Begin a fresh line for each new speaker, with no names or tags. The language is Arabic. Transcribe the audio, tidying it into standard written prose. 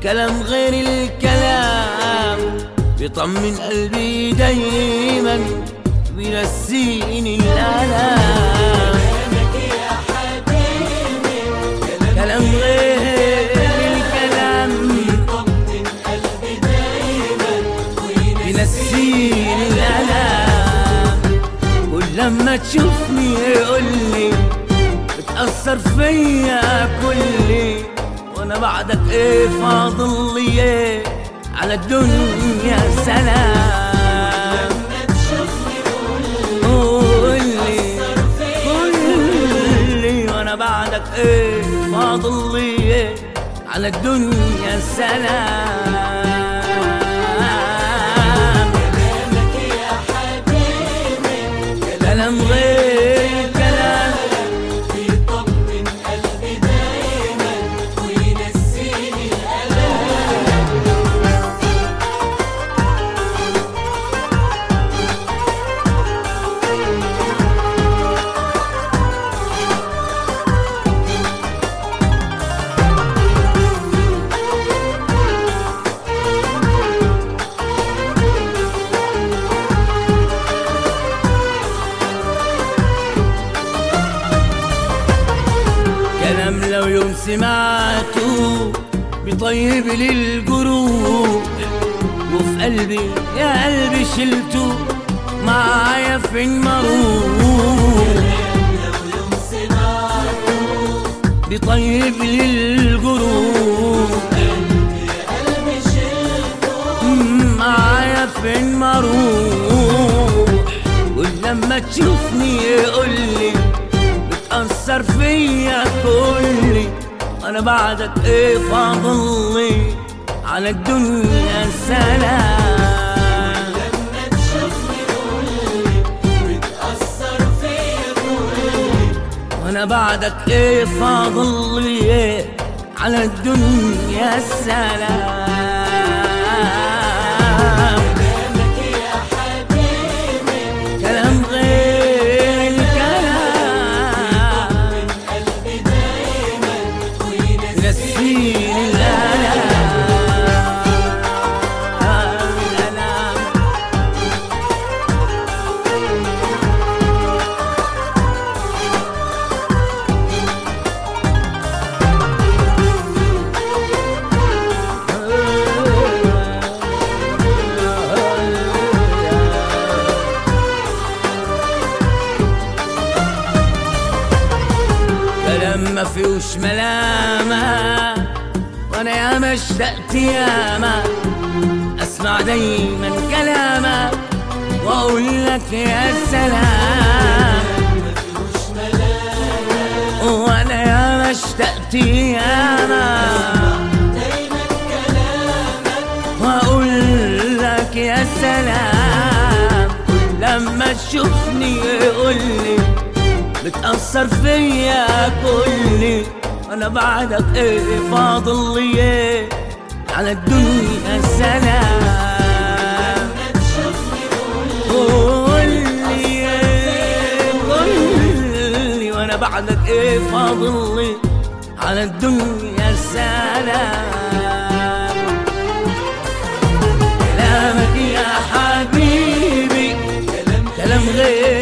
كلام غير الكلام بيطمن قلبي دايما بينسيني الألم. كلام غير الكلام بيطمن قلبي دايما بينسيني الألم. ولما تشوفني يقولي بتأثر فيا كلي، وانا بعدك ايه فاضل لي ايه على الدنيا سلام. لما تشوفني قولي وانا بعدك ايه فاضل لي ايه على الدنيا سلام. كلامك يا حبيبي كلام غير كلام بيطمن قلبي دايما وينسيني الألم. كلام لو يوم سمعته بيطيب لي الجروح، وفي قلبي يا قلبي شلته معايا فين ما اروح. لو يوم سمعته بيطيب لي الجروح، يا قلبي شلته معايا فين ما اروح. ولما تشوفني يقولي بتأثر فيا كلي، انا بعدك ايه فاضل لي على الدنيا سلام. لما تشوفني قولي بتأثر فيا كلي، وانا بعدك ايه فاضل لي ايه على الدنيا سلام. كلامك يا حبيبي كلام غير الكلام قلبي دايما وينسيني الألم. كلام ما فيهوش ملامة وانا ياما اشتقت ياما اسمع دايما كلامك واقول لك يا سلام. ما فيهوش ملامة وانا ياما اشتقت ياما دايما كلامك واقول لك يا سلام. لما تشوفني يقولي بتأثر فيا كلي، انا بعدك ايه فاضل لي ايه على الدنيا سلام. قولي وانا بعدك ايه فاضل لي على الدنيا سلام. كلامك يا حبيبي كلام غير